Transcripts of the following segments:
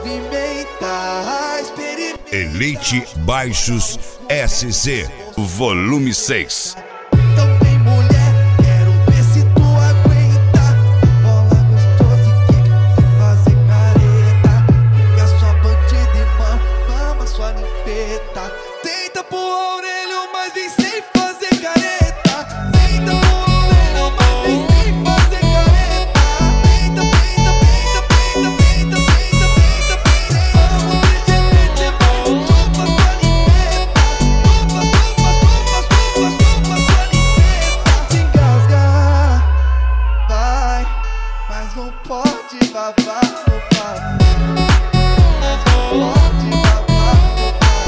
movimenta, experimenta. Elite Baixos SC, volume 6. Então vem mulher, quero ver se tu aguenta. Bola gostosa e quica, sem fazer careta. Fica sua bandida e mama sua limpeta. Tenta pro orelho, mas vem sem fazer careta. Tenta pro orelho, mas vem sem fazer careta. Tenta, tenta, tenta, tenta, tenta, tenta, tenta. Vamos deixar chupa sua limpeta. Chupa sua limpeta. Se engasgar, vai, mas não pode babar no papo. Mas não pode babar no papo.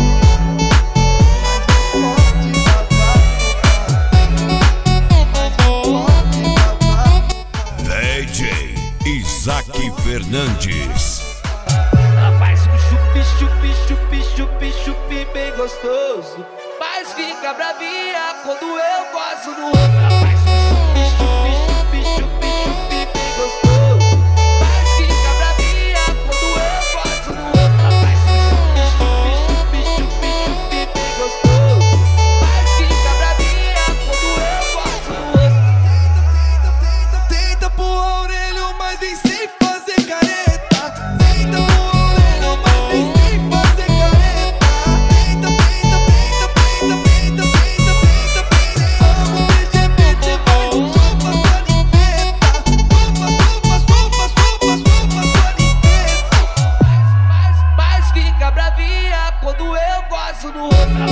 Mas não pode babar no papo. Mas não pode babar no papo. DJ Isaac Fernandes. Ela faz um chupi, chupi, chupi, chupi, chupi bem gostoso, mas fica bravinha quando eu gosto no rosto. Ela faz um chupi, chupi, chupi, chupi, chupi bem gostoso, mas fica bravinha quando eu gosto no rosto. Ela faz um chupi, chupi, chupi, chupi, chupi bem gostoso, mas fica bravinha quando eu gosto no rosto. Tenta pro orelho, mas vem sem fazer careta. Tenta pro orelho, mas vem sem fazer careta. Tenta, tenta, tenta, tenta, tenta, tenta, tenta. Vamos LGBT, vai, chupa sua limpeta. Chupa sua limpeta. Mas fica bravinha quando eu gosto no rosto.